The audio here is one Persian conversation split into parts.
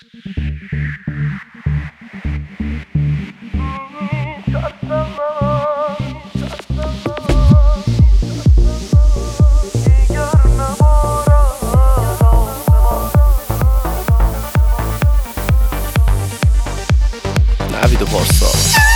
نوید پارسا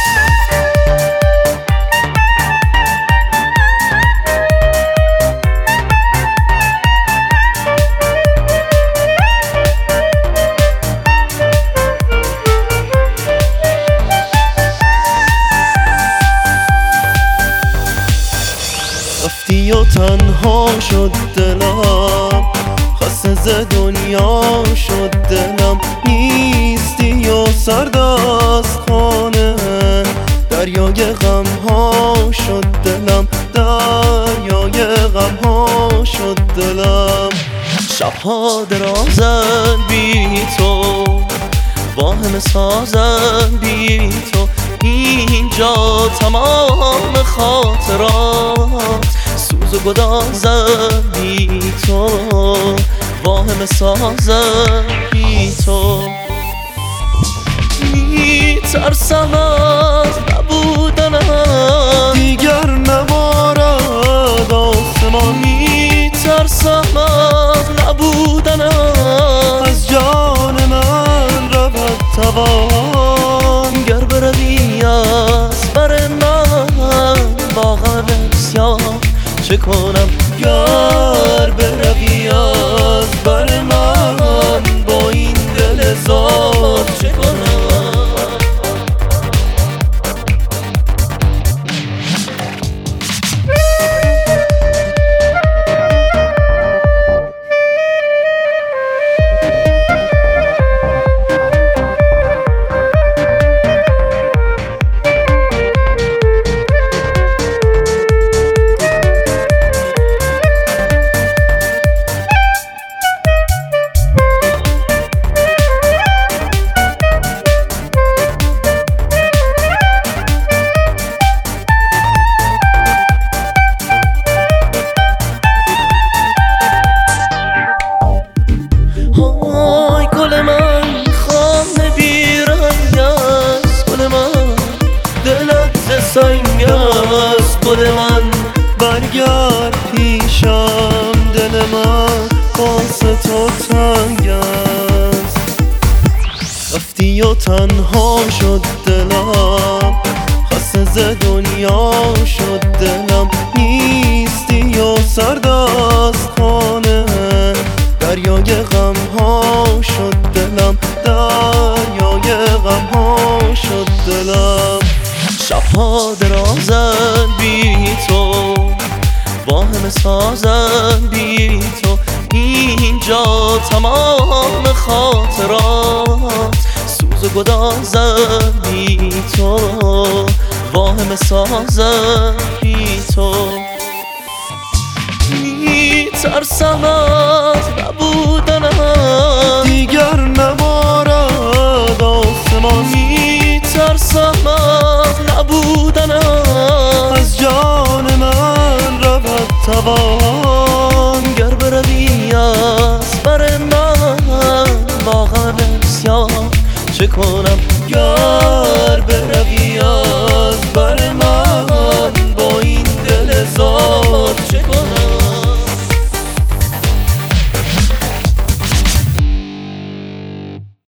رفتی و تنها شد دلم، خسته ز دنیا شد دلم. نیستی و سرد از خانه، دریای غم ها شد دلم، دریای غم ها شد دلم. شبها درازن بی تو، واهم سازن بی تو. اینجا تمام خاطرات سوز و گدازن بی تو، واهم سازن بی تو. میترسم از نبودنم، دیگر نبارد آسمان. میترسم از نبودنم، از جان من رود توان. گر بروی از بر من با غم بسیار چه کنم؟ گر بروی از بر من با این دل زار چه کنم؟ سنگ است گل من، برگرد پیشم. دل من واسه تو تنگ است. رفتی و تنها شد دلم، خسته ز دنیا شد دلم. نیستی و سرد از خانه، دریای غم ها شد دلم، دریای غم ها شد دلم. شبها درازن بی تو، واهم سازن بی تو. اینجا تمام خاطرات سوز و گدازن بی تو، واهم سازن بی تو. میترسم از نبودنم، دیگر نبارد آسمان. میترسم از نبودنم، از جان من رود توان. گر بروی از بر من با غم بسیار چه کنم؟